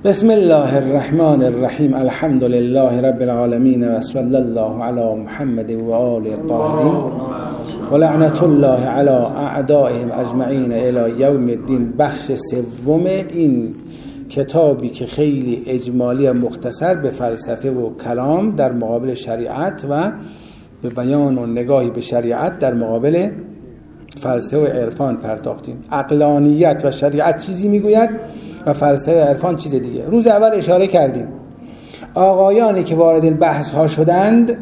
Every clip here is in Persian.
بسم الله الرحمن الرحیم. الحمد لله رب العالمین و صلی الله علی محمد و آل الطاهرین و لعنت الله علی اعدائهم اجمعین الی یوم الدین. بخش سوم این کتابی که خیلی اجمالی و مختصر به فلسفه و کلام در مقابل شریعت و به بیان و نگاهی به شریعت در مقابل فلسفه و عرفان پرداختیم. عقلانیت و شریعت چیزی میگوید و فلسفه و عرفان چیز دیگه. روز اول اشاره کردیم آقایانی که وارد این بحث ها شدند،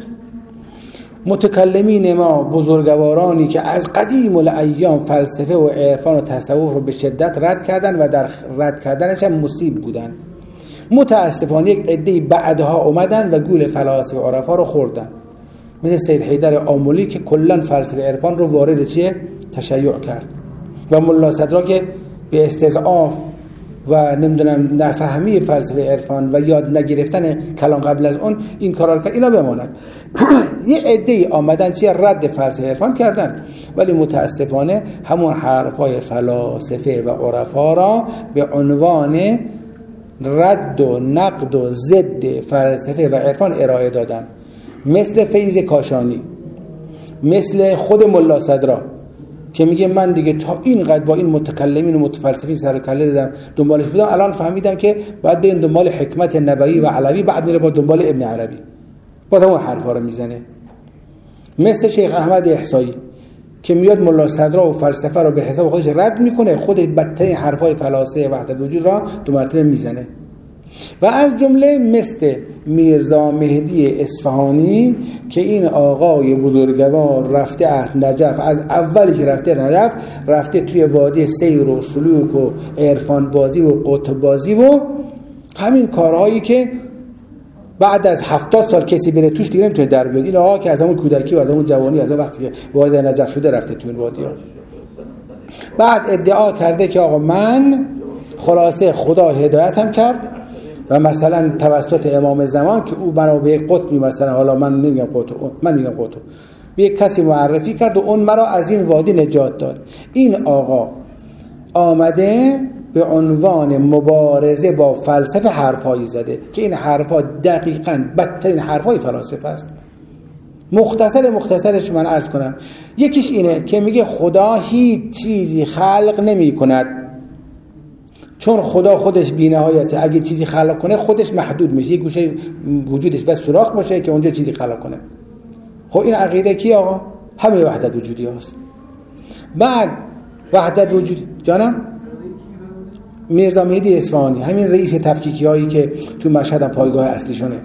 متکلمین ما، بزرگوارانی که از قدیم الایام فلسفه و عرفان و تصوف رو به شدت رد کردند و در رد کردنش هم مصیب بودند. متاسفانه یک عده بعدها اومدن و گول فلاسفه و عرفا رو خوردن، مثل سید حیدر آملی که کلا فلسفه عرفان رو وارد تشیع کرد و ملا صدرا که به استضعاف و نمیدونم نفهمی فلسفه عرفان و یاد نگرفتن کلام قبل از اون این کارا رو کرد. اینا بماند. یه عده‌ای آمدن رد فلسفه عرفان کردن، ولی متاسفانه همون حرفای فلاسفه و عرفا را به عنوان رد و نقد و ضد فلسفه و عرفان ارائه دادن، مثل فیض کاشانی، مثل خود ملا صدرا که میگه من دیگه تا اینقدر با این متکلمین و متفلسفین سر و کله دادم دنبالش بودم، الان فهمیدم که باید بریم دنبال حکمت نبوی و علوی، بعد میره با دنبال ابن عربی، باز اون حرفا رو میزنه. مثل شیخ احمد احصایی که میاد ملا صدرا و فلسفه رو به حساب خودش رد میکنه، خود بدترین حرفای فلاسفه وحدت وجود را دو مرتبه میزنه. و از جمله مثل میرزا مهدی اصفهانی که این آقای بزرگوار رفته نجف، از اولی که رفته نجف رفته توی وادی سیر و سلوک و عرفان بازی و قطب بازی و همین کارهایی که بعد از 70 سال کسی بره توش دیگه نمیتونه در بیاد. این آقا که از همون کودکی و از همون جوانی، از اون وقتی که وادی نجف شده رفته توی این وادی‌ها، بعد ادعا کرده که آقا من خلاصه خدا هدایتم کرد و مثلا توسط امام زمان که او بنا به یک قطبی، مثلا حالا من نمیگم قطب، من میگم قطب، به یک کسی معرفی کرد و اون مرا از این وادی نجات داد. این آقا آمده به عنوان مبارزه با فلسفه حرفایی زده که این حرفا دقیقاً بدترین حرفای فلاسفه است. مختصرش من عرض کنم، یکیش اینه که میگه خدا هیچ چیزی خلق نمی کند، چون خدا خودش بی‌نهایته، اگه چیزی خلق کنه خودش محدود میشه، یک گوشه وجودش بس سوراخ باشه که اونجا چیزی خلق کنه. خب این عقیده کی آقا؟ همه وحدت وجودی هست. بعد وحدت وجودی جانم میرزا مهدی اصفهانی، همین رئیس تفکیکی هایی که تو مشهد هم پایگاه اصلیشونه.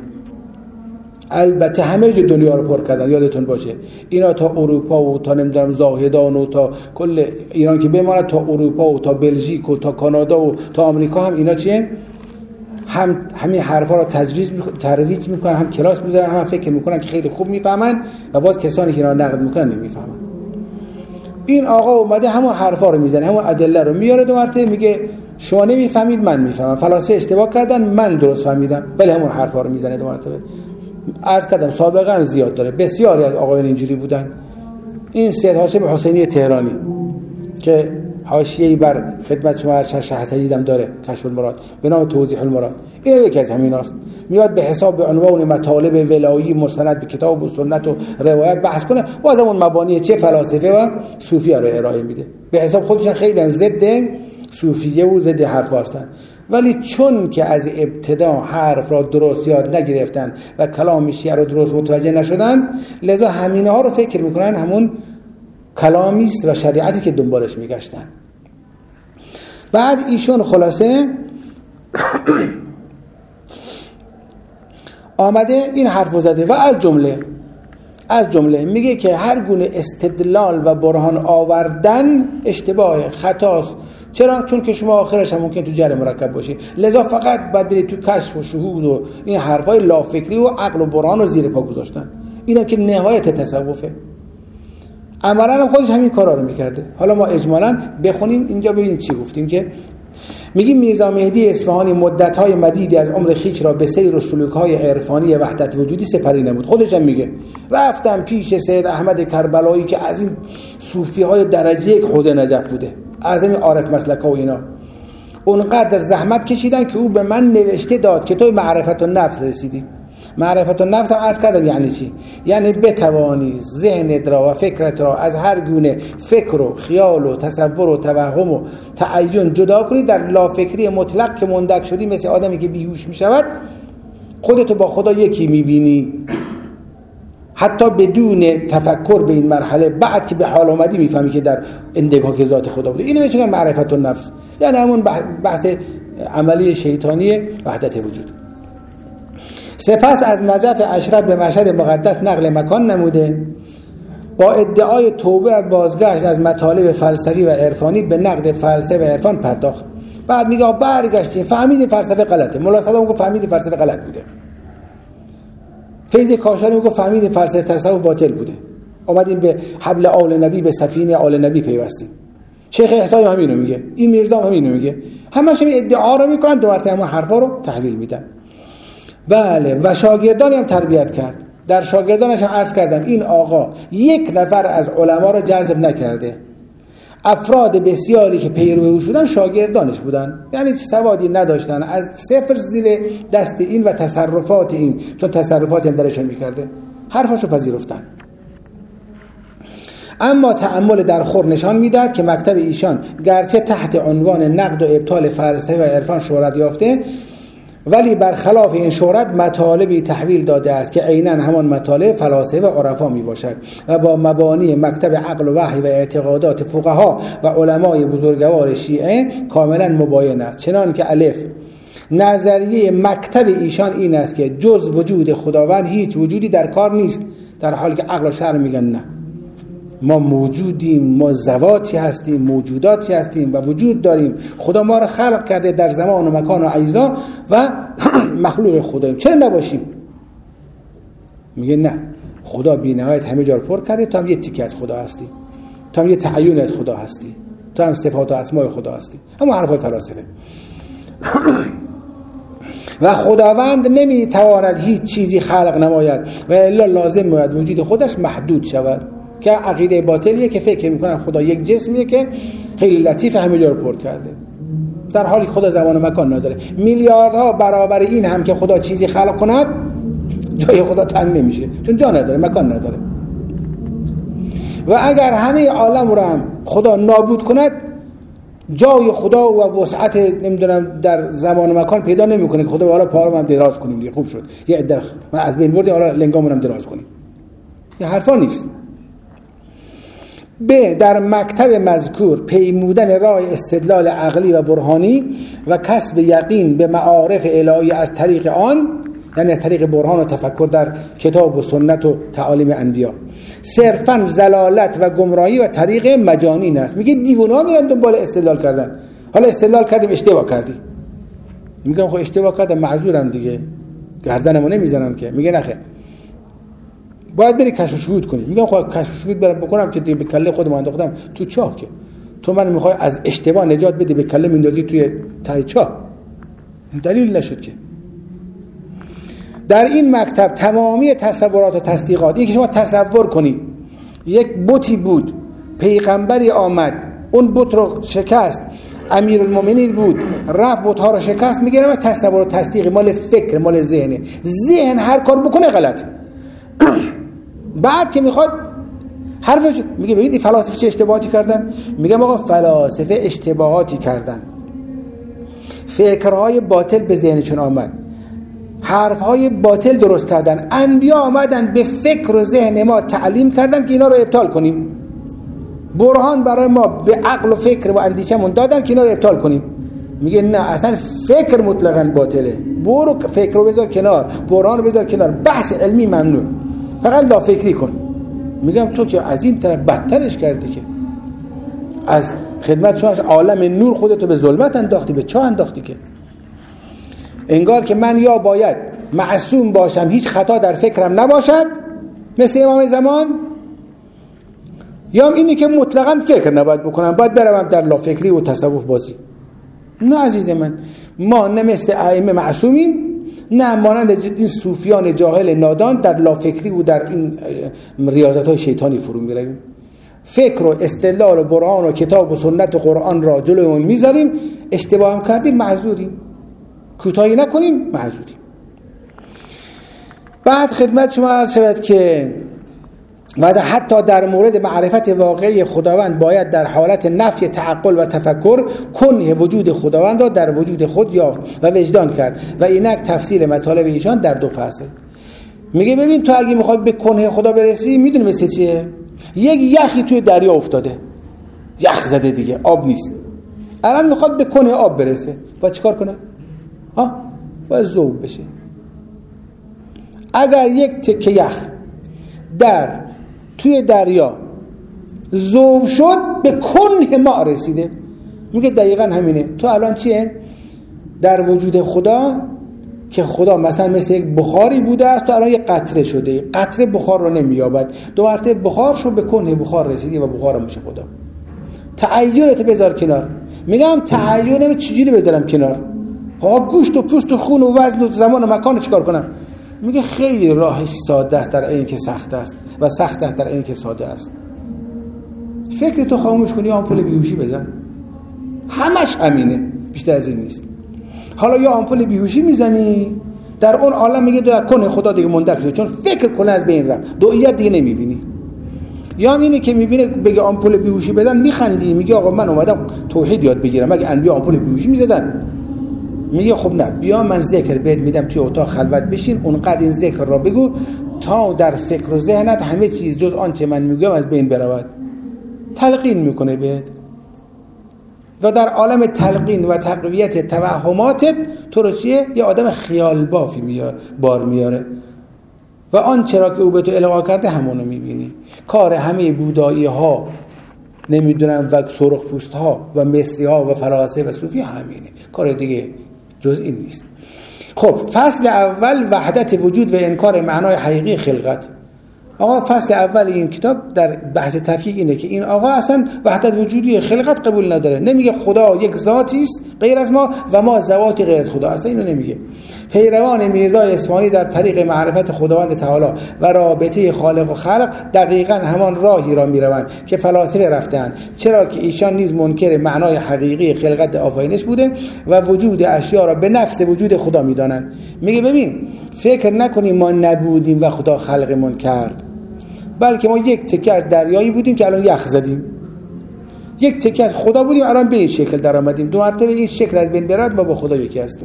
البته همه جو دنیا رو پر کردن، یادتون باشه اینا تا اروپا و تا نمیدونم زاهدان و تا کل ایران که بماند، تا اروپا و تا بلژیک و تا کانادا و تا آمریکا هم اینا چیه، هم همین حرفا رو ترویج میکنن، هم کلاس میذارن، هم فکر میکنن که خیلی خوب میفهمن و باز کسانی که اینا نقد میکنن نمیفهمن. این آقا اومده همون حرفا رو میزنه، همون ادله رو میاره دو مرتبه، میگه شما نمیفهمید من میفهمم، فلاسفه اشتباه کردن من درست فهمیدم، ولی همون حرفا رو میزنه دو مرتبه. عرض کردم سابقا زیاد داره، بسیاری از آقایان اینجوری بودن. این سید هاشم حسینی تهرانی که حاشیه‌ای بر خدمت شما شهتجیدم داره، کشف المراد به نام توضیح المراد، این یکی از همیناست. میاد به حساب به عنوان مطالب ولایی مستند به کتاب و سنت و روایت بحث کنه و از اون مبانی چه فلاسفه و صوفیه رو ارائه میده. به حساب خودشون خیلی ضد صوفیه و ضد حرف هستن، ولی چون که از ابتدا حرف را درست یاد نگرفتن و کلام شیعه را درست متوجه نشدن، لذا همینه ها رو فکر میکنن همون کلامی است و شریعتی که دنبالش میگشتن. بعد ایشون خلاصه آمده این حرف زده و از جمله میگه که هر گونه استدلال و برهان آوردن اشتباه، خطاست. چرا؟ چون که شما آخرش هم ممکن تو جعل مرکب باشی، لذا فقط باید برید تو کشف و شهود و این حرفای لافکری و عقل و برهان رو زیر پا گذاشتن. اینم که نهایت تصوفه. عملاً خودش همین کارا رو میکرده. حالا ما اجمالاً بخونیم اینجا ببینیم چی گفتیم. که میگیم میرزا مهدی اصفهانی مدت‌های مدیدی از عمر خویش را به سیر و سلوک‌های عرفانی وحدت وجودی سپری نمود. خودش هم میگه رفتم پیش سید احمد کربلایی که از این صوفی‌های درجه یک خود نجف بوده، از این عارف مسلک‌ها و اینا. اونقدر زحمت کشیدن که او به من نوشته داد که تو معرفت النفس رسیدی. معرفت النفس هم عرض کردم یعنی چی؟ یعنی بتوانی ذهنت را و فکرت را از هر گونه فکر و خیال و تصور و توهم و تعین جدا کنی، در لافکری مطلق که مندک شدی، مثل آدمی که بیهوش می شود، خودتو با خدا یکی می بینی، حتی بدون تفکر به این مرحله. بعد که به حال آمدی میفهمی که در اندگاه ذات خدا بوده. اینو بهش میگن معرفت النفس، یعنی همون بحث عملی شیطانی وحدت وجود. سپس از نجف اشرف به مشهد مقدس نقل مکان نموده، با ادعای توبه از بازگشت از مطالب فلسفی و عرفانی به نقد فلسفه و عرفان پرداخت. بعد میگه برگشتیم فهمیدیم فلسفه غلطه. ملا صدام میگه فهمیدیم فلسفه غلط بوده. فیض کاشانی میگه فهمیدیم فلسفه تصوف باطل بوده، اومدیم به حبل آل نبی، به سفینه آل نبی پیوستیم. شیخ احسایی همینو میگه، این میرزا همینو میگه، همش این ادعا رو میکنن، دو مرتبه همون حرفا رو تحویل میدن. بله، و شاگردانی هم تربیت کرد. در شاگردانش هم عرض کردم این آقا یک نفر از علما رو جذب نکرده. افراد بسیاری که پیرو او شدن شاگردانش بودن، یعنی سوادی نداشتن، از صفر زیر دست این و تصرفات این، چون تصرفاتی هم درشون میکرده، حرفاشو پذیرفتن. اما تأمل در خور نشان میداد که مکتب ایشان گرچه تحت عنوان نقد و ابطال فلسفه و عرفان شهرت یافته، ولی برخلاف این شهرت مطالبی تحویل داده است که عیناً همان مطالب فلاسفه و عرفا می باشد و با مبانی مکتب عقل و وحی و اعتقادات فقها و علمای بزرگوار شیعه کاملاً مباین است. چنان که الف، نظریه مکتب ایشان این است که جز وجود خداوند هیچ وجودی در کار نیست، در حالی که عقل و شرع میگن نه، ما موجودیم، ما ذواتی هستیم، موجوداتی هستیم و وجود داریم. خدا ما رو خلق کرده در زمان و مکان و اجزا و مخلوق خداییم، چرا نباشیم؟ میگه نه، خدا بی نهایت همه جا رو پر کرده، تو هم یه تیکه از خدا هستی، تو هم یه تعین از خدا هستی، تو هم صفات و اسماء خدا هستی. همون حرفای فلاسفه. و خداوند نمیتواند هیچ چیزی خلق نماید و الا لازم باید وجود خودش محدود شود، که عقیده باطلیه که فکر میکنن خدا یک جسمیه که خیلی لطیف همه جا رو پر کرده، در حالی که خدا زمان و مکان نداره. میلیاردها برابر این هم که خدا چیزی خلق کند، جای خدا تنگ نمیشه، چون جا نداره، مکان نداره. و اگر همه عالم رو هم خدا نابود کند، جای خدا و وسعت نمیدونم در زمان و مکان پیدا نمیکنه که خدا حالا پاهامون هم دراز کنیم دیگه، خوب شد یه عده من از بین بردیم حالا لنگامون هم دراز کنیم. این حرفا نیست. در مکتب مذکور پیمودن راه استدلال عقلی و برهانی و کسب یقین به معارف الهی از طریق آن، یعنی از طریق برهان و تفکر در کتاب و سنت و تعالیم انبیا، صرفاً ضلالت و گمراهی و طریق مجانین است. میگه دیوانه‌ها میرن دنبال استدلال کردن. حالا استدلال کردیم اشتباه کردی، میگم خب اشتباه کردم معذورم دیگه، گردنمو نمیزنم که. میگه نخیر، باید بری کشف و شهود کنی. میگم خب کشف و شهود برام بکنم که به کله خودم انداختم تو چاه، که تو من میخوای از اشتباه نجات بدی به کله میندازی توی ته چاه، دلیل نشد که. در این مکتب تمامی تصورات و تصدیقات، یکی شما تصور کنی یک بتی بود، پیغمبری آمد اون بت رو شکست، امیرالمومنین بود رفت بت‌ها رو شکست، میگه نه تصور و تصدیق مال فکر، مال ذهنه، ذهن هر کار بکنه غلط. بعد که میخواد حرفش میگه ببینید فلاسفه چه اشتباهاتی کردن. میگم آقا فلاسفه اشتباهاتی کردن، فکرهای باطل به ذهنشون آمد، حرفهای باطل درست کردن. انبیا آمدن به فکر و ذهن ما تعلیم کردن که اینا رو ابطال کنیم، برهان برای ما به عقل و فکر و اندیشمون دادن که اینا رو ابطال کنیم. میگه نه، اصلا فکر مطلقاً باطله، برو فکر رو بذار کنار، برهان رو بذار کنار، بحث علمی ممنوع، فقط لا فکری کن. میگم تو که از این طرف بدترش کردی، که از خدمت شما عالم نور خودتو به ظلمت انداختی، به چاه انداختی، که انگار که من یا باید معصوم باشم، هیچ خطا در فکرم نباشد مثل امام زمان، یا اینی که مطلقاً فکر نباید بکنم، باید بروم در لا فکری و تصوف بازی. نه عزیز من، ما نه مثل ائمه معصومیم، نه مانند این صوفیان جاهل نادان در لا فکری و در این ریاضت‌های شیطانی فرو می‌رویم. فکر و استدلال و برهان و کتاب و سنت و قرآن را جلومون میذاریم، اشتباه هم کردیم معذوریم، کوتاهی نکنیم معذوریم. بعد خدمت شما عرض شود که و حتی در مورد معرفت واقعی خداوند باید در حالت نفی تعقل و تفکر کنه وجود خداوند را در وجود خود یافت و وجدان کرد و اینک تفصیل مطالب ایشان در 2 فصل. میگه ببین تو اگه میخوای به کنه خدا برسی، میدونی مثل چیه؟ یک یخی توی دریا افتاده، یخ زده دیگه، آب نیست، الان میخواد به کنه آب برسه، باید چیکار کنه؟ باید ذوب بشه. اگر یک تکه یخ توی دریا ذوب شد، به کنه ما رسیده. میگه دقیقا همینه. تو الان چیه؟ در وجود خدا که خدا مثلا مثل یک بخاری بوده است، تو الان یک قطره شده، قطره بخار رو نمییابد، 2 مرتبه بخار شو به کنه بخار رسیدی و بخار میشه خدا. تعینت بذار کنار. میگم تعینم چجوری بذارم کنار؟ گوشت و پوست و خون و وزن و زمان و مکان چیکار کنم؟ میگه خیلی راهش ساده است در این که سخت است و سخت است در این که ساده است. فکر تو خاموش کنی، آمپول بیهوشی بزن، همش همینه، بیشتر از این نیست. حالا یا آمپول بیهوشی میزنی، در اون عالم میگه در کنه خدا دیگه مندرج شده، چون فکر کنه از بین رفت، دوئیت دیگه نمیبینی. یا اینه که میبینه بگه آمپول بیهوشی بدن، میخندی، میگه آقا من اومدم توحید یاد بگیرم، اگه انبیا آمپول بیهوشی میزدن. میگه خب نه، بیا من ذکر بهت میدم، توی اتاق خلوت بشین، اونقدر این ذکر را بگو تا در فکر و ذهنت همه چیز جز آنچه من میگم از بین برود. تلقین میکنه بهت و در عالم تلقین و تقویت توهماتت تو رو چیه؟ یه آدم خیال بافی بار میاره و آنچه را که او به تو القا کرده همونو میبینی. کار همه بودایی ها، نمیدونم، و سرخ پوست ها و مصری ها و فلاسفه و صوفی همینه، کار دیگه جز این نیست. خب فصل اول وحدت وجود و انکار معنای حقیقی خلقت. آقا فصل اول این کتاب در بحث تفکیک اینه که این آقا اصلا وحدت وجودی خلقت قبول نداره، نمیگه خدا یک ذاتی است غیر از ما و ما ذواتی غیر از خدا، اصلا اینو نمیگه. پیروان میرزا اصفهانی در طریق معرفت خداوند تعالی و رابطه خالق و خلق دقیقاً همان راهی را میروند که فلاسفه رفتند، چرا که ایشان نیز منکر معنای حقیقی خلقت آفرینش بوده و وجود اشیا را به نفس وجود خدا میدانند. میگه ببین فکر نکنیم ما نبودیم و خدا خلقمون کرد، بلکه ما یک تکه از دریایی بودیم که الان یخ زدیم، یک تکه از خدا بودیم الان به این شکل در آمدیم، 2 مرتبه این شکل از بین برد ما با خدا یکی هستیم.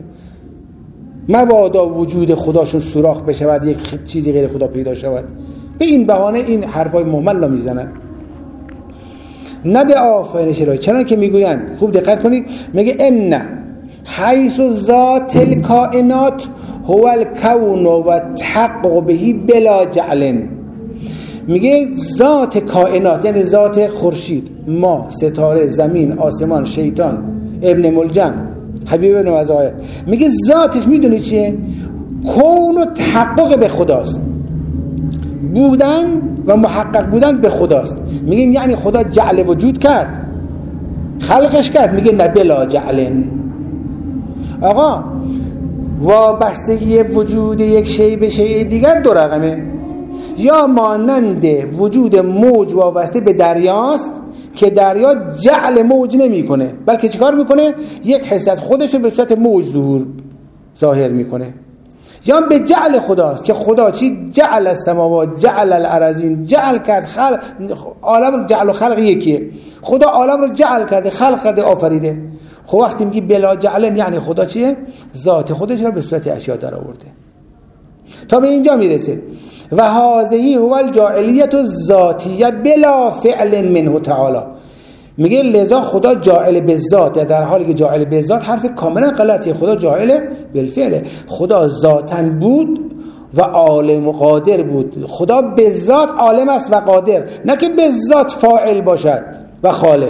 مبادا وجود خداشون سوراخ بشود، یک چیزی غیر خدا پیدا شود. به این بهانه این حرفای مهمل را میزنن، نه به آفرینش الهی. چرا که میگویند، خوب دقت کنید، میگه ان حیث ذات الکائنات هو الکون و تحقق بهی بلا جعل. میگه ذات کائنات یعنی ذات خورشید، ما، ستاره، زمین، آسمان، شیطان، ابن ملجم، حبیب ابن وزایر، میگه ذاتش میدونی چیه؟ کون و تحقق به خداست، بودن و محقق بودن به خداست. میگیم یعنی خدا جعل وجود کرد، خلقش کرد. میگه نه بلا جعل. آقا وابستگی وجود یک شی به شی دیگر 2 رقمه، یا مانند وجود موج وابسته به دریاست که دریا جعل موج نمی کنه، بلکه چیکار میکنه؟ یک حس از خودش رو به صورت موج ظاهر میکنه. یا به جعل خداست که خدا چی؟ جعل السماوات، جعل الارضین، جعل کرد، خلق عالم، جعل و خلق یکیه. خدا عالم رو جعل کرده، خلق کرده، آفریده. خب وقتی میگی بلا جعل یعنی خدا چیه؟ ذات خودش رو به صورت اشیا در آورده. تا به اینجا میرسه و هذه هو الجاعلیت الذاتیه بلا فعل منه تعالی. میگه لذا خدا جاعل به ذات، در حالی که جاعل به ذات حرف کاملا غلطیه. خدا جاعل بالفعل، خدا ذاتاً بود و عالم و قادر بود. خدا به ذات عالم است و قادر، نه که به ذات فاعل باشد و خالق.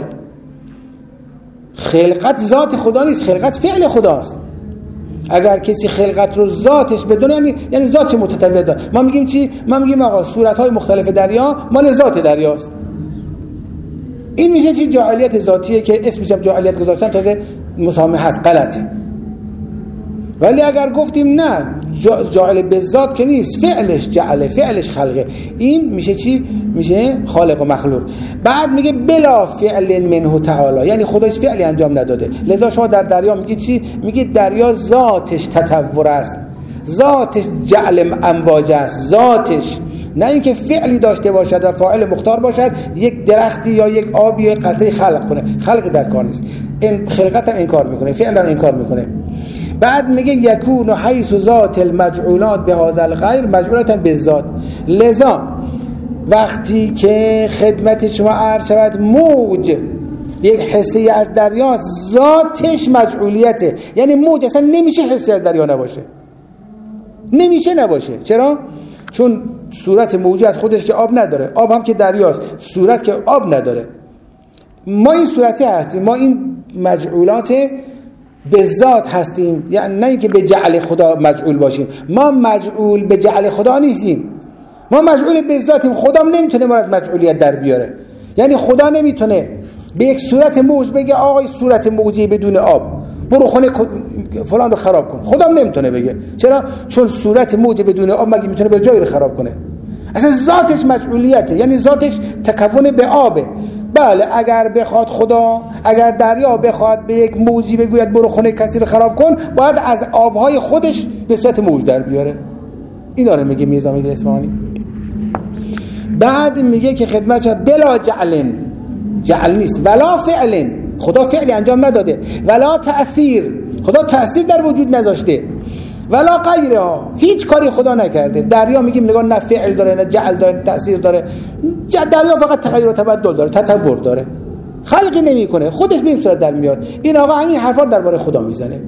خلقت ذات خدا نیست، خلقت فعل خداست. اگر کسی خلقت رو ذاتش بدونه یعنی ذات متطلب داره. ما میگیم چی؟ ما میگیم آقا صورت‌های مختلف دریا مال ذات دریاست. این میشه چی؟ جاعلیت ذاتیه که اسمش هم جاعلیت گذاشتن تازه مسامح هست، غلطه. ولی اگر گفتیم نه جاعل به ذات که نیست، فعلش جعله، فعلش خلقه. این میشه چی؟ میشه خالق و مخلوق. بعد میگه بلا فعل منه تعالی، یعنی خودش فعلی انجام نداده. لذا شما در دریا میگید چی؟ میگید دریا ذاتش تطور است، ذاتش جعل امواج است، ذاتش، نه اینکه فعلی داشته باشد و فاعل مختار باشد، یک درختی یا یک آبی یا یک قطره خلق کنه. خلق در کار نیست، این خلقت هم انکار میکنه، فعلا انکار میکنه. بعد میگه یکون حیث ذات المجعولات به هذا الغیر مجعولات بالذات. لذا وقتی که خدمت شما عرض شود موج یک حسی از دریا ذاتش مجعولیته، یعنی موج اصلا نمیشه حسی از دریا نباشه، نمیشه نباشه. چرا؟ چون صورت موج از خودش که آب نداره، آب هم که دریاست، صورت که آب نداره. ما این صورتی هستیم، ما این مجعولات به ذات هستیم، یعنی نه اینکه به جعل خدا مجعول باشیم. ما مجعول به جعل خدا نیستیم، ما مجعول به ذاتیم. خدا نمیتونه ما از مجعولیت در بیاره، یعنی خدا نمیتونه به یک صورت موج بگه آقای صورت موجی بدون آب برو خونه فلان رو خراب کن. خدا نمیتونه بگه. چرا؟ چون صورت موج بدون آب مگه میتونه به جایی رو خراب کنه؟ اصلا ذاتش مجعولیته، یعنی ذاتش تکون به آبه. بله اگر بخواد خدا، اگر دریا بخواد به یک موجی بگوید برو خونه کسی رو خراب کن، باید از آبهای خودش به صورت موج در بیاره. این داره میگه میرزا امید اصفهانی. بعد میگه که خدمتش بلا جعلن، جعل نیست، ولا فعلن، خدا فعلی انجام نداده، ولا تأثیر، خدا تأثیر در وجود نذاشته، ولا غیره، هیچ کاری خدا نکرده. دریا میگیم نگاه نه فعل داره نه جعل داره نه تأثیر داره، دریا فقط تغییر و تبدل داره، تطور داره، خلقی نمیکنه، خودش به این صورت در میاد. این آقا همین حرفا درباره خدا میزنه.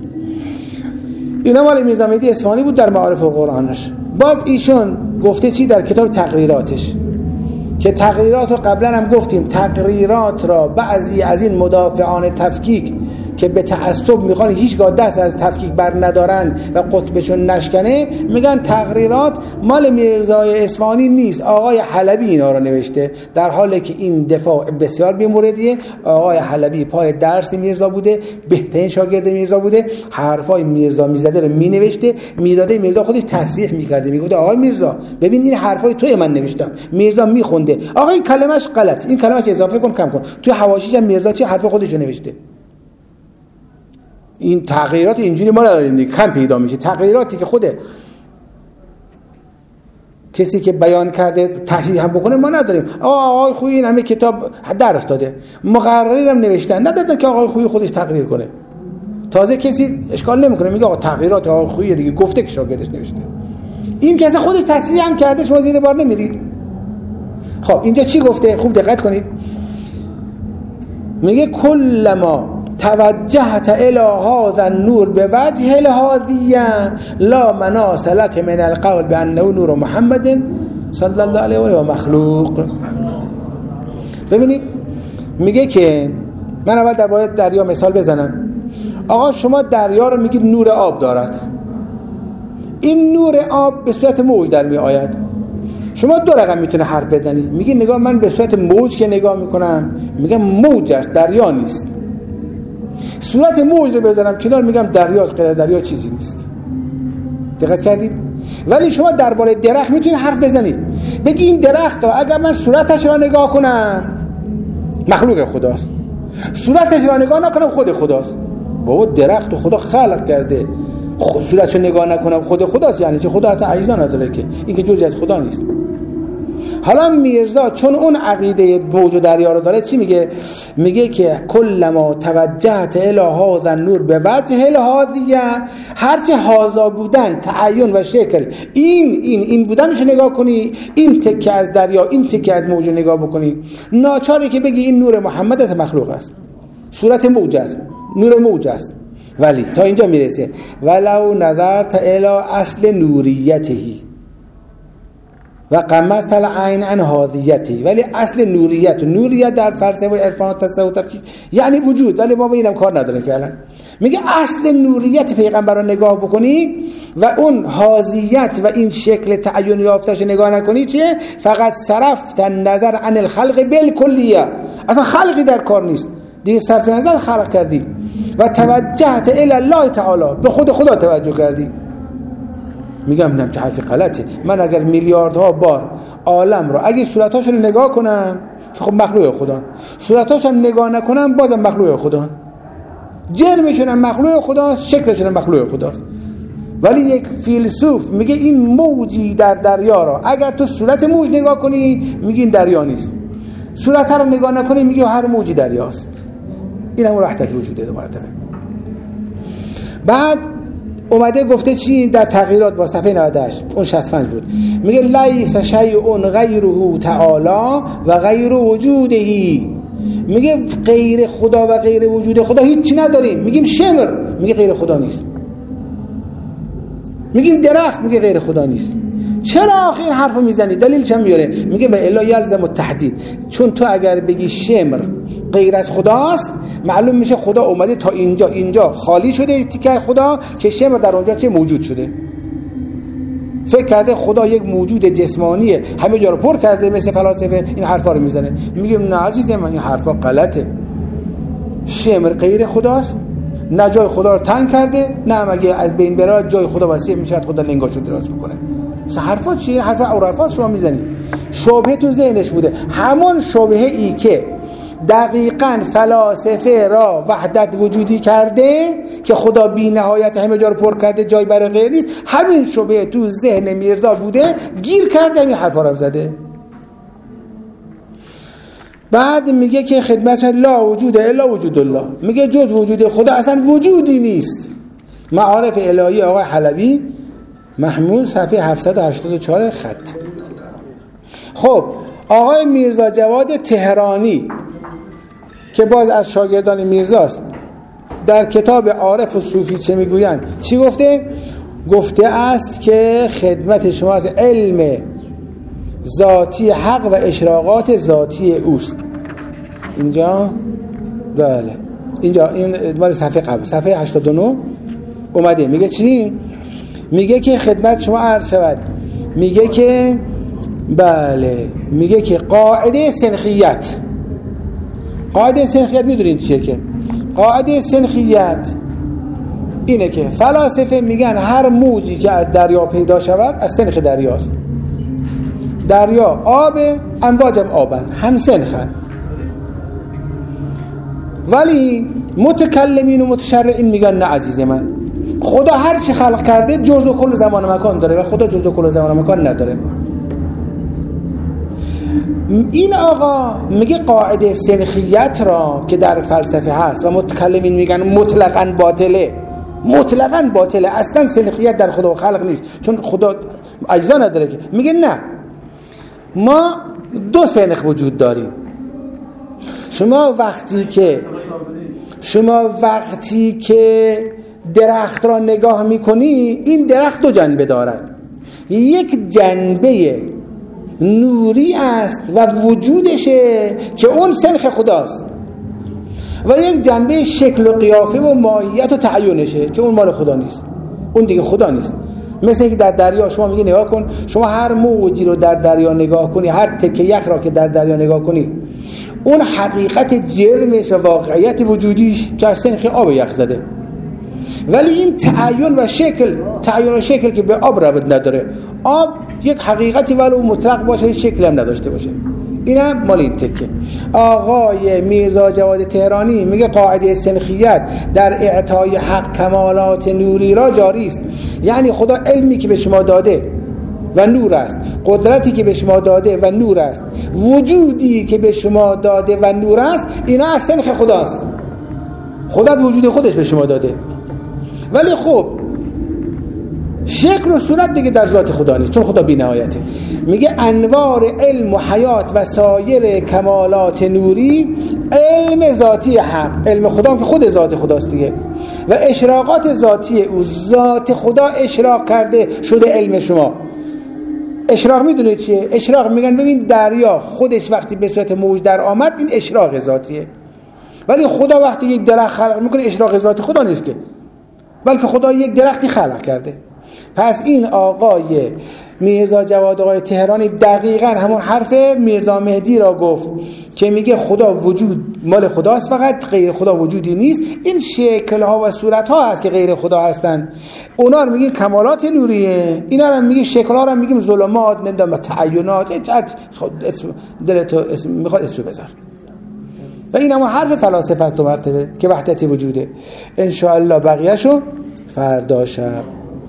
اینا مال میرزا مهدی اصفهانی بود در معارف القرآنش. باز ایشون گفته چی در کتاب تقریراتش، که تقریرات رو قبلا هم گفتیم، تقریرات را بعضی از این مدافعان تفکیک که به تعصب میخوان هیچگاه دست از تفکیک بر ندارن و قطبشون نشکنه، میگن تقریرات مال میرزای اصفهانی نیست، آقای حلبی اینا رو نوشته، در حالی که این دفاع بسیار بی‌موردیه. آقای حلبی پای درس میرزا بوده، بهترین شاگرد میرزا بوده، حرفای میرزا میزده رو مینوشته، میداده میرزا خودش تصحیح میکرده، میگفت آقای میرزا ببین این حرفای توی من نوشتم. میرزا میخونده آقا این کلمش غلط، این کلمش اضافه کن کم کن. تو حواشیش هم میرزا چه حرف خودش نوشته. این تغییرات اینجوری ما نداریم، کم پیدا میشه. تغییراتی که خود کسی که بیان کرده تصحیح هم بکنه ما نداریم. آقای خویی این همه کتاب درس داده، مقرری هم نوشتن، ندادن که آقای خویی خودش تقریر کنه. تازه کسی اشکال نمیکنه میگه آقا تغییرات آقای خویی دیگه گفته که شاگردش نوشته. این کسی خودش تصحیح هم کرده، شما زیر بار نمیرید. خب اینجا چی گفته؟ خوب دقت کنید. میگه کلما توجهت الی هذا النور بوجه الهادیه لا مناص لك من القول بانه نور محمد صلی الله علیه و آله و مخلوق. ببینید میگه که من اول درباره دریا مثال بزنم. آقا شما دریا رو میگید نور آب دارد، این نور آب به صورت موج در می آید. شما دو رقم میتونه حرف بزنی، میگی نگاه من به صورت موج که نگاه میکنم میگم موج است، دریا نیست. صورت موج رو بذارم کنار میگم دریاست، غیر دریا چیزی نیست. دقت کردید؟ ولی شما درباره درخت میتونید حرف بزنید، بگی این درخت رو اگر من صورتش رو نگاه کنم مخلوق خداست، صورتش رو نگاه نکنم خود خداست. بابا درخت خدا خلق کرده، صورتشو نگاه نکنم خود خداست، یعنی چه؟ خدا اصلا اجزا نداره که، این که جزئی از خدا نیست. حالا میرزا چون اون عقیده موج و دریا رو داره چی میگه؟ میگه که کلما توجهت الی هذا النور بوجه الهادیه، هرچه هازا بودن تعین و شکل این بودنشو نگاه کنی، این تکه از دریا این تکه از موج نگاه بکنی، ناچاره که بگی این نور محمد مخلوق است، صورت موج است، نور موج است. ولی تا اینجا میرسه ولو نظرت الی اصل نوریته و قمصت العین عن هادیته، ولی اصل نوریت در فلسفه و عرفان تصوف تفکیک یعنی وجود، ولی ما با اینم کار نداریم فعلا. میگه اصل نوریت پیغمبر رو نگاه بکنی و اون حاضیت و این شکل تعین یافتش نگاه نکنی چه؟ فقط صرفت نظر عن الخلق بالکلیه، اصلا خلقی در کار نیست دیگه، صرف نظر خلق کردی و توجهت الی الله تعالی، به خود خدا توجه کردی. میگم نه که حرف غلطه. من اگر میلیاردها بار عالم رو اگه صورتاشو نگاه کنم که خب مخلوق خدا، صورتاشو هم نگاه نکنم بازم مخلوق خدا، جرمشون هم مخلوق خداست، شکلشون هم مخلوق خداست. ولی یک فیلسوف میگه این موجی در دریا را اگر تو صورت موج نگاه کنی میگی این دریا نیست، صورت رو نگاه نکنی میگی هر موجی دریاست. این هم وحدت وجوده دو مرتبه. بعد اومده گفته چی در تغییرات با صفحه 98 اون 65 بود، میگه لیس شیء غیره تعالی و غیر وجوده. میگه غیر خدا و غیر وجود خدا هیچی نداریم. میگیم شمر، میگه غیر خدا نیست. میگیم درخت، میگه غیر خدا نیست. چرا آخه این حرفو میزنی؟ دلیلش هم میاره، میگه و الا یلزم التحدید. چون تو اگر بگی شمر غیر از خداست معلوم میشه خدا اومده تا اینجا خالی شده تیکه خدا که شمر در اونجا چه موجود شده. فکر کرده خدا یک موجود جسمانیه همه جا رو پر کرده، مثل فلاسفه این حرفا رو میزنه. میگیم نه عزیز من این حرفا غلطه. شمر غیر خداست، نه جای خدا رو تنگ کرده، نه اگه از بین بره جای خدا وسیع میشه خدا لنگاشو دراز میکنه. مثلا حرفا چیه؟ حرف عرفات شما میزنید. شبهه تو ذهنش بوده، همون شبهه ای که دقیقاً فلاسفه را وحدت وجودی کرده که خدا بی نهایت همه جا رو پر کرده جای برای غیر نیست، همین شبهه تو ذهن میرزا بوده، گیر کرده این حرفا رو زده. بعد میگه که خدمتش لا وجود الا وجود الله، میگه جز وجود خدا اصلا وجودی نیست. معارف الهی آقای حلبی محمود صفحه 784 خط. خب آقای میرزا جواد تهرانی که باز از شاگردان میرزاست در کتاب عارف و صوفی چه میگویند چی گفته؟ گفته است که خدمت شما از علم ذاتی حق و اشراقات ذاتی اوست. اینجا بله اینجا این مال صفحه قبل صفحه 89 اومده. میگه چی؟ میگه که خدمت شما عرض شود، میگه که بله، میگه که قاعده سنخیت، قاعده سنخیت میدونین چیه؟ که قاعده سنخیت اینه که فلاسفه میگن هر موجی که از دریا پیدا شود از سنخ دریاست. دریا آب، امواجم آبن، هم سنخن. ولی متکلمین و متشرعین میگن نه عزیز من، خدا هر چی خلق کرده جزء و کل زمان و مکان داره و خدا جزء و کل زمان و مکان نداره. این آقا میگه قاعده سنخیت را که در فلسفه هست و متکلمین میگن مطلقاً باطله، مطلقاً باطله، اصلا سنخیت در خدا و خلق نیست چون خدا اجزا نداره. که میگه نه، ما دو سنخ وجود داریم. شما وقتی که درخت را نگاه میکنی این درخت دو جنبه دارد، یک جنبه نوری است و وجودشه که اون سنخ خداست و یک جنبه شکل و قیافه و ماهیت و تعینشه که اون مال خدا نیست، اون دیگه خدا نیست. مثل اینکه در دریا شما میگی نگاه کن، شما هر موجی رو در دریا نگاه کنی، هر تکه یخ را که در دریا نگاه کنی، اون حقیقت جرمش و واقعیت وجودیش که از سنخ آب یخ زده. ولی این تعین و شکل که به آب ربط نداره، آب یک حقیقتی ولو مطلق باشه هیچ شکلی هم نداشته باشه. اینم مال این تکه. آقای میرزا جواد تهرانی میگه قاعده سنخیت در اعطای حق کمالات نوری را جاری است. یعنی خدا علمی که به شما داده و نور است، قدرتی که به شما داده و نور است، وجودی که به شما داده و نور است، اینا از سنخ خداست. خدا وجود خودش به شما داده، ولی خب شکل و صورت دیگه در ذات خدا نیست چون خدا بی نهایته. میگه انوار علم و حیات و سایر کمالات نوری علم ذاتی حق، علم خدا که خود ذات خداست دیگه، و اشراقات ذاتی او، ذات خدا اشراق کرده شده علم شما. اشراق میدونید چیه؟ اشراق میگن ببین دریا خودش وقتی به صورت موج در آمد این اشراق ذاتیه، ولی خدا وقتی یک درخت خلق میکنه اشراق ذاتی خدا نیست که، بلکه خدا یک درختی خلق کرده. پس این آقای میرزا جواد آقای تهرانی دقیقاً همون حرف میرزا مهدی را گفت که میگه خدا وجود مال خداست، فقط غیر خدا وجودی نیست. این شکل‌ها و صورت‌ها هست که غیر خدا هستن. اونا رو میگه کمالات نوریه، اینا رو میگه شکل‌ها رو میگیم ظلمات، نمیدونم تعینات، دلتو میخواد اسمو بذار. و این هم حرف فلاسفه است 2 مرتبه که وحدت وجوده. ان شاء الله بقیه‌شو فردا شب.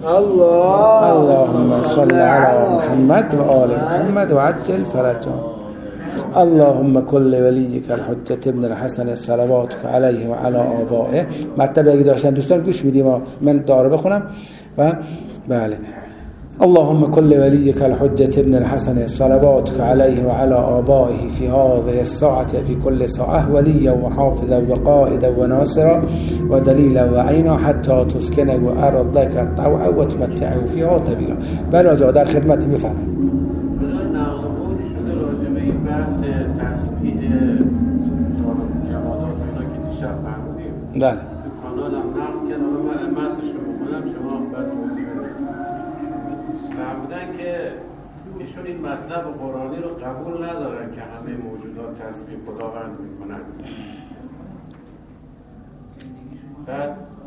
اللهم صل على محمد و آل محمد و عجل فرجهم. اللهم كل وليك الحجة ابن الحسن صلواتك عليه و على آبائه. مطلب اگه داشتن دوستان گوش میدیم، من داره بخونم. و بله اللهم كل وليك الحجة ابن الحسن صلواتك عليه وعلى آبائه في هذه الساعة في كل ساعة وليا وحافظا وقائدا وناصرا ودليلا وعينا حتى تسكنه أرضك الطوع وتمتعه فيها طويلا. بلا جا در خدمت بفرمایید. نقل شده راجع به این بحث تسبیح جمادات و اینا که دیشب فهمیدیم. بله. کانال هم نقل کردم و متنشو بخونم شما بعد توضیح بدید. فهمیدن که ایشون این مطلب قرآنی رو قبول ندارن که همه موجودات تسبیح خداوند میکنن. بعد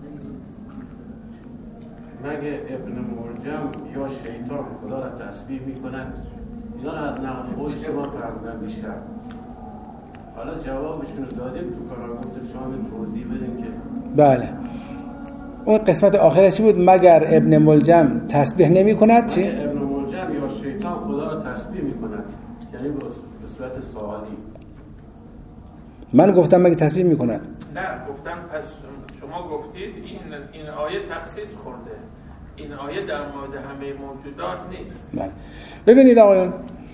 مگه ابن مرجم یا شیطان خدا را تسبیح میکنن؟ اینا رو از نقل قول شما فهمیدن بیشتر. حالا جوابشون رو دادیم تو کانال، گفتیم شما توضیح بدین که بله. اون قسمت آخرش بود مگر ابن ملجم تسبیح نمی کند چی؟ ابن ملجم یا شیطان خدا را تسبیح می کند، یعنی به صورت سوالی. من گفتم مگه تسبیح می کند؟ نه گفتم پس شما گفتید این آیه تخصیص خورده، این آیه در مورد همه موجودات نیست. بله. ببینید آقایون،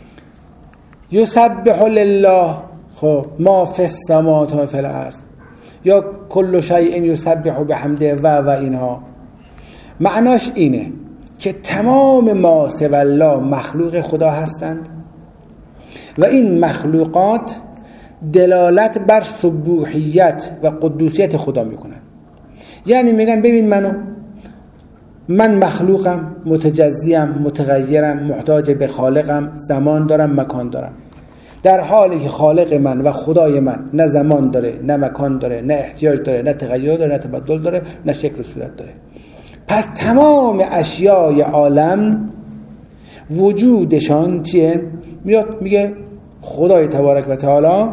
یسبح لله خب ما فی السماوات و فی الارض یا کل شیء یسبح بحمده و اینها، معناش اینه که تمام ما سوی الله مخلوق خدا هستند و این مخلوقات دلالت بر سبوحیت و قدوسیت خدا میکنن. یعنی میگن ببین من مخلوقم، متجزیم، متغیرم، محتاج به خالقم، زمان دارم، مکان دارم، در حالی که خالق من و خدای من نه زمان داره، نه مکان داره، نه احتیاج داره، نه تغییر داره، نه تبدل داره، نه شکل و صورت داره. پس تمام اشیای عالم وجودشان چیه؟ میاد میگه خدای تبارک و تعالی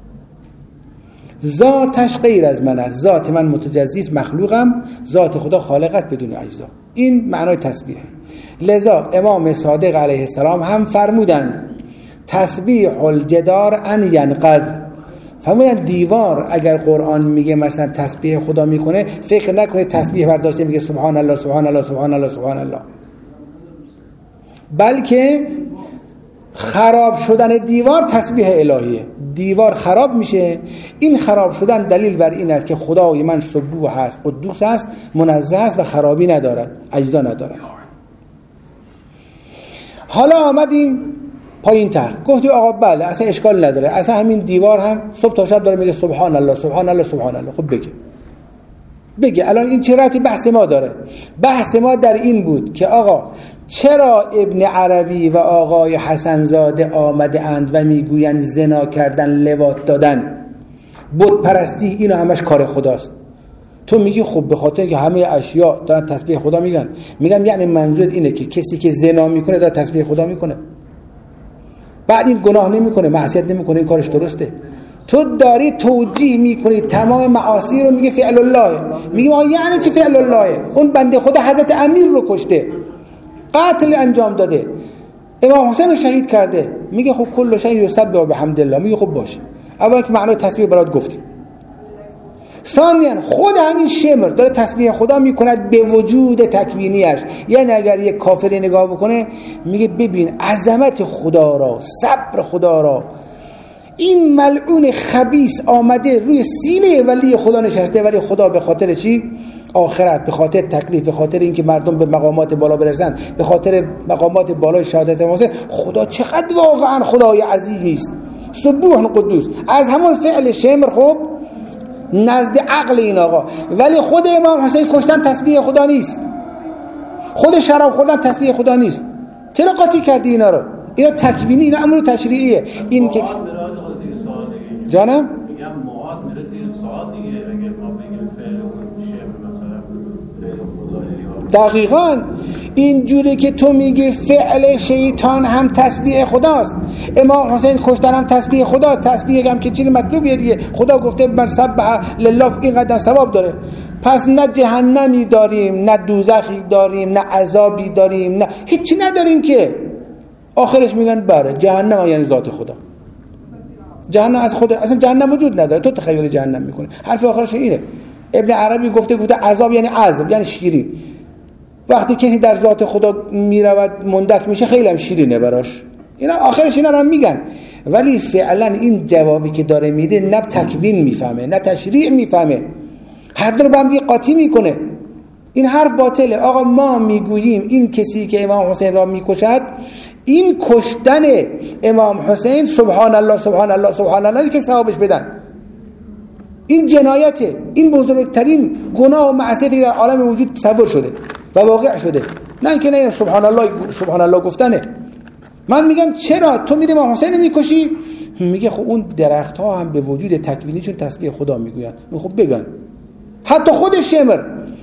ذاتش غیر از من است، ذات من متجزیت، مخلوقم، ذات خدا خالقت بدون اجزا. این معنای تسبیحه. لذا امام صادق علیه السلام هم فرمودن تسبیح الجدار ان ینقض. فرمودن دیوار اگر قرآن میگه مثلا تسبیح خدا میکنه، فکر نکنید تسبیح برداشته میگه سبحان الله سبحان الله سبحان الله سبحان الله، بلکه خراب شدن دیوار تسبیح الهیه. دیوار خراب میشه، این خراب شدن دلیل بر این است که خدای من سبوح است، قدوس است، منزه است و خرابی ندارد، اجزا ندارد. حالا آمدیم پایین تر، گفتیم آقا بله اصلا اشکال نداره، اصلا همین دیوار هم صبح تا شب داره میگه سبحان الله سبحان الله سبحان الله. خب بگه الان این چه ربطی بحث ما داره؟ بحث ما در این بود که آقا چرا ابن عربی و آقای حسن زاده آمده اند و میگویند زنا کردن، لواط دادن، بت پرستی، اینا همش کار خداست. تو میگی خب به خاطر که همه اشیاء دارن تسبیح خدا میگن. میگم یعنی منظور اینه که کسی که زنا میکنه داره تسبیح خدا میکنه، بعد این گناه نمیکنه، معصیت نمیکنه، این کارش درسته؟ تو داری توجیه میکنی تمام معاصی رو، میگه فعل الله. میگه ما یعنی چی فعل الله؟ اون بنده خدا حضرت امیر رو کشته، قتل انجام داده، امام حسین رو شهید کرده، میگه خب کل شیء یسبح بحمد الله. میگه خب باشه، اول که معنای تسبیح برات گفتیم. ثانیاً خود همین شمر داره تسبیح خدا میکند به وجود تکوینیش. یعنی اگر یک کافری نگاه بکنه میگه ببین عظمت خدا را، صبر خدا را، این ملعون خبیث آمده روی سینه ولی خدا نشسته، ولی خدا به خاطر چی؟ آخرت، به خاطر تکلیف، به خاطر اینکه مردم به مقامات بالا برسن، به خاطر مقامات بالای شهادت واسه خدا چقدر واقعا خدای عظیمی است، سبوح قدوس. از همون فعل شمر خب نزد عقل این آقا، ولی خود امام حسین کشتن تسبیح خدا نیست. خود شراب خوردن تسبیح خدا نیست. چرا قاطی کردی اینا رو؟ اینا تکوینی، اینا امر تشریعیه. این که جانم میگم مواد میره زیر سوال دیگه. اگه ما بگیم فعل اون شعر مثلا فعل خدایی دقیقاً اینجوری که تو میگی فعل شیطان هم تسبیح خداست، امام حسین کشتن هم تسبیح خداست. تسبیح هم که چیزی مطلوبیه دیگه. خدا گفته من سبح لله این قدر ثواب داره. پس نه جهنمی داریم، نه دوزخی داریم، نه عذابی داریم، نه هیچی نداریم که آخرش میگن بره جهنم یعنی ذات خدا. جهنم از خود اصلا جهنم وجود نداره، تو تخیل جهنم میکنه. حرف آخرش اینه. ابن عربی گفته عذاب یعنی عذاب یعنی شیرین. وقتی کسی در ذات خدا میرود مندک میشه خیلی هم شیرینه براش. اینا آخرش اینا رو هم میگن. ولی فعلا این جوابی که داره میده نه تکوین میفهمه نه تشریع میفهمه، هر دو رو با هم دیگه قاطی میکنه. این حرف باطله. آقا ما میگوییم این کسی که امام حسین را میکشد، این کشتن امام حسین سبحان الله سبحان الله سبحان الله که ثوابش بدن، این جنایته. این بزرگترین گناه و معصیتی در عالم وجود تصور شده و واقع شده. نه اینکه نه سبحان الله سبحان الله گفتنه. من میگم چرا تو میری امام حسین میکشی؟ میگه خب اون درخت ها هم به وجود تکوینیشون تسبیح خدا میگوین. خب بگن حتی خود شمر،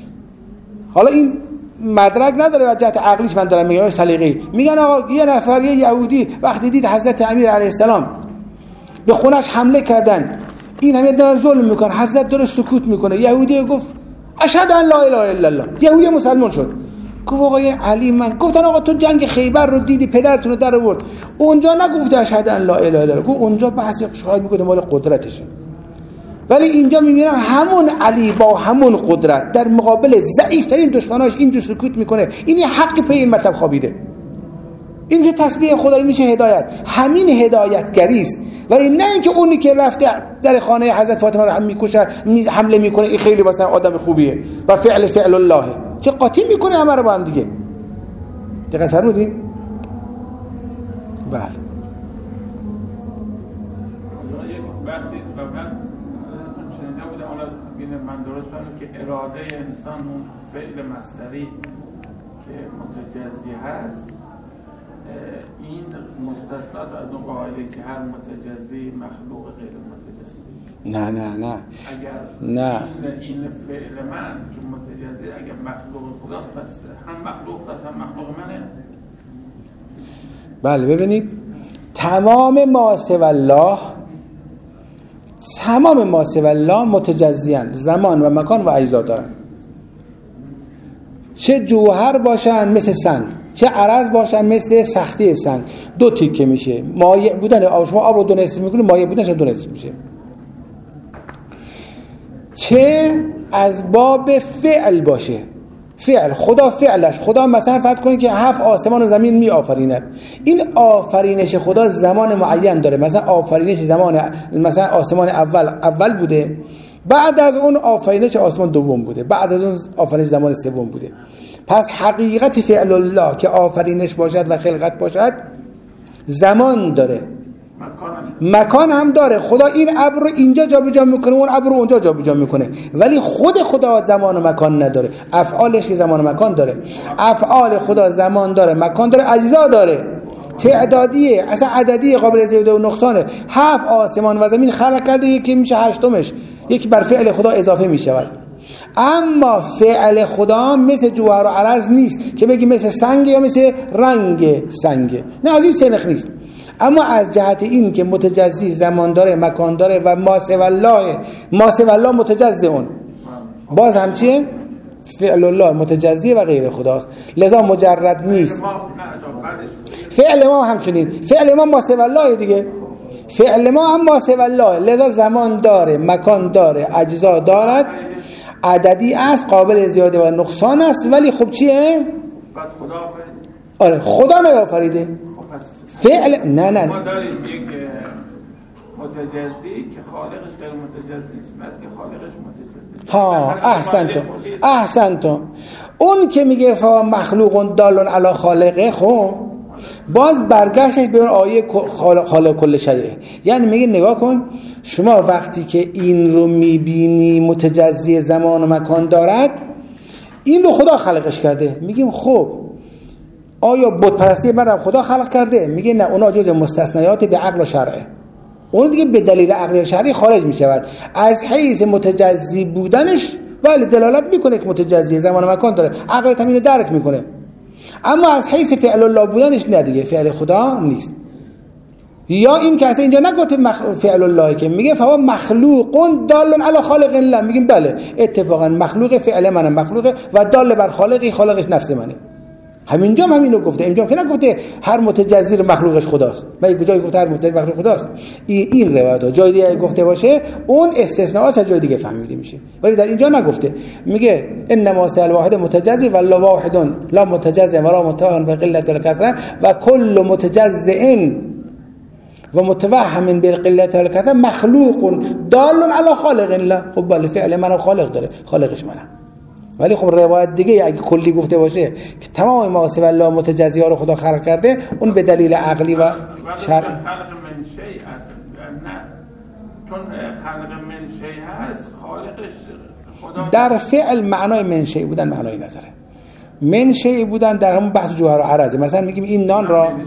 حالا این مدرک نداره و جهت عقلیش من دارم میگم سلیقه‌ای، میگن آقا یه نفر یه یهودی وقتی دید حضرت امیر علیه السلام به خونش حمله کردن، این همه داره ظلم میکنه، حضرت داره سکوت میکنه، یهودی گفت اشهد ان لا اله الا الله، یهودی مسلمان شد. گفت آقای علی من گفتن آقا تو جنگ خیبر رو دیدی پدرتون رو در آورد، اونجا نگفت اشهد ان لا اله الا الله، گفت اونجا بحث شاهد میکنه مال قدرتشه. ولی اینجا میبینم همون علی با همون قدرت در مقابل ضعیفترین دشمناش اینجور سکوت میکنه. این یه حق پی این مطلب خوابیده. این میشه تسبیح خدایی، میشه هدایت. همین هدایتگری است. ولی نه اینکه اونی که رفته در خانه حضرت فاطمه رو هم میکشه حمله میکنه این خیلی مثلا آدم خوبیه و فعل الله، چه قاطی میکنه همه رو با هم دیگه. دقیقاً فرمودین؟ بله. من درست فهمیدم که اراده انسان اون فعل مصدری که متجزی هست، این مستثنات از اون قاعده که هر متجزی مخلوق غیر متجزی. نه اگر نه این فعل من که متجزی اگر مخلوق خداست، پس هم مخلوق پس هم مخلوق منه. بله ببینید تمام ما سوی الله، تمام ما سوی الله متجزیان، زمان و مکان و اجزا دارن. چه جوهر باشن مثل سنگ، چه عرض باشن مثل سختی سنگ، دو تیکه میشه. مایع بودن آب، شما آب رو دو نصف میکنید، مایع بودنش هم دو نصف میشه. چه از باب فعل باشه، فعل خدا فعلش، خدا مثلا فرض کنید که 7 آسمان و زمین می آفریند. این آفرینش خدا زمان معین داره. مثلا آفرینش زمان مثلا آسمان اول بوده، بعد از اون آفرینش آسمان دوم بوده، بعد از اون آفرینش زمان سوم بوده. پس حقیقت فعل الله که آفرینش باشد و خلقت باشد زمان داره، مکان هم داره. خدا این ابر رو اینجا جابجا میکنه، اون ابر رو اونجا جابجا میکنه، ولی خود خدا زمان و مکان نداره. افعالش که زمان و مکان داره، افعال خدا زمان داره، مکان داره، اجزا داره، تعدادیه، اصلا عددی قابل زیاده و نقصانه. 7 آسمان و زمین خلق کرده، یکی میشه 8مش، یکی بر فعل خدا اضافه میشود. اما فعل خدا مثل جوهر و عرض نیست که بگی مثل سنگ یا مثل رنگ سنگ، نه، از این سنخ نیست. اما از جهت این که متجزی زمان داره، مکان داره و ما سوی الله متجزی اون، باز هم چیه؟ فعل الله متجزی و غیر خداست، لذا مجرد نیست. فعل ما همچنین، فعل ما سوی الله دیگه، فعل ما هم ما سوی الله، لذا زمان داره، مکان داره، اجزا دارد، عددی است، قابل زیاده و نقصان است. ولی خب چیه؟ بعد خدا آفرید. آره خدا نیافریده. فعل نه ما داریم یک متجزی که خالقش غیر متجزی است، بعد که خالقش متجزی. احسنتم. اون که میگه فا مخلوق دال علی خالقه، خب باز برگشتش به اون آیه خالق کل شیء. یعنی میگه نگاه کن، شما وقتی که این رو میبینی متجزی زمان و مکان دارد، این رو خدا خلقش کرده. میگیم خب آیا بت پرستی من رو خدا خلق کرده؟ میگه نه، اونا جز مستثنیات به عقل و شرعه، اون دیگه به دلیل عقلی و شرعی خارج میشود. از حیث متجزی بودنش ولی دلالت میکنه که متجزی زمان و مکان داره، عقلت هم اینو درک میکنه، اما از حیث فعل الله بودنش نه دیگه، فعل خدا نیست. یا این که اصلا اینجا نگفته فعل الله، که میگه فهو مخلوق دال علی خالق الله، میگیم بله اتفاقا مخلوق، فعل منم مخلوقه و دال بر خالقی، خالقش نفس منه. همینجا هم اینو گفته، اینجا که نگفته هر متجزی مخلوقش خداست، مگه کجای گفته هر متجزی مخلوق خداست؟ این روایت ها جای دیگه گفته باشه اون استثناءات از جای دیگه فهمیده میشه، ولی در اینجا نگفته. میگه انما سل واحد متجزی و لا واحد لا متجزی ولا متوهم به قلت الکثره و کل متجزئ و متوهم بالقلت والکثره مخلوق دال علی خالق الله. خب بله فعل منو خالق داره، خالقش منم، ولی خب روایت دیگه اگه کلی گفته باشه که تمام ما سوى الله متجزی ها رو خدا خلق کرده، اون به دلیل عقلی و شرعی. خلق من شیء هست، نه چون خلق من شیء هست خالقش خدا. در فعل معنای من شیء بودن معنایی نداره. من شیء بودن در همون بحث جوهر و عرض. مثلا میگیم این نان را بالاخره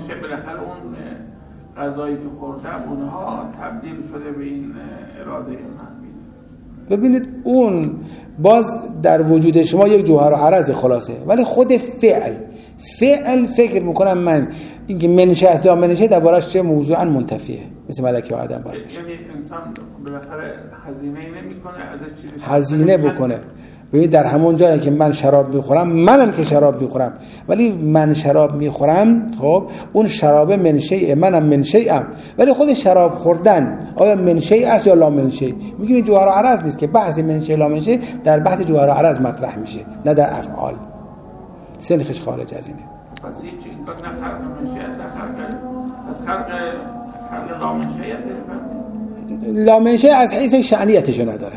اون غذایی که خوردم اونها تبدیل شده به این اراده من. ببینید اون باز در وجود شما یک جوهر و عرض خلاصه، ولی خود فعل فکر میکنم من اینکه منشه است یا منشه دربارش چه موضوعا منتفیه، مثل ملکه و آدم باید باشه. یعنی انسان بالاخره هزینه نمیکنه از چیزی هزینه بکنه. ببینید در همون جایی که من شراب میخورم، منم که شراب میخورم، ولی من شراب میخورم، خب اون شراب منشیه، منم منشیام، ولی خود شراب خوردن آیا منشی است یا لا منشی؟ میگیم این جوهر و عرض نیست که بحث منشی لا منشی در بحث جوهر و عرض مطرح میشه، نه در افعال. سنخش خارج از اینه. پس هیچ این کار نه خلق منشی است، از خلق لا منشی است. لا منشی از حیث شأنیتش نداره.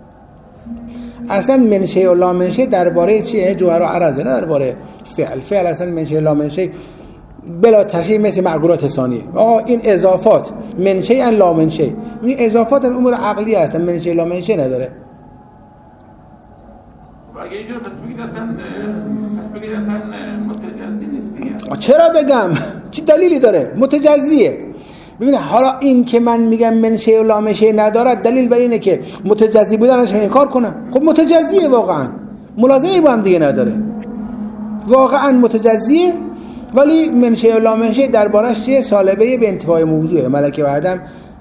اصلا منشه و لا منشه درباره چیه؟ جوهر و عرضه، نه درباره فعل اصلا منشه لا منشه بلا تشریح مثل معقولات ثانیه. آقا این اضافات منشه ان لا منشه، این اضافات امور عقلی هستن، منشه لا منشه نداره. و اگه اینجور بس بگید اصلا متجزی نیست دیگه. چرا بگم؟ چی دلیلی داره؟ متجزیه. ببینید حالا این که من میگم منشه و لا منشه ندارد دلیل بر اینه که متجزی بودنش انکار کنم. خب متجزیه واقعا، ملازمه با هم دیگه نداره، واقعا متجزیه، ولی منشه و لا منشه دربارش چیه؟ سالبه به انتفاع موضوعه. ملکه و آدم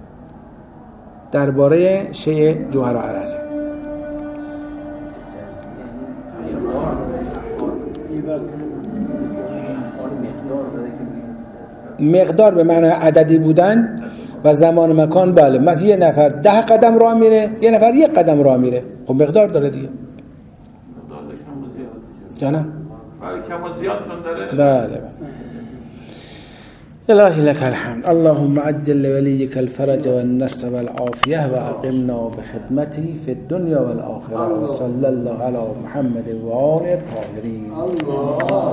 درباره شیء جوهر و عرضه. مقدار به معنای عددی بودن و زمان و مکان. بله مثلا یه نفر 10 قدم راه میره، یه نفر 1 قدم راه میره، خب مقدار داره دیگه. مقدارش هم زیاد جانم ولی کم و زیاد چون داره. بله. الهی لك الحمد، اللهم عجل لوليك الفرج والنصر والعافية وأقمنا بخدمته في الدنيا والآخرة، وصلى الله على محمد وآله الطاهرين.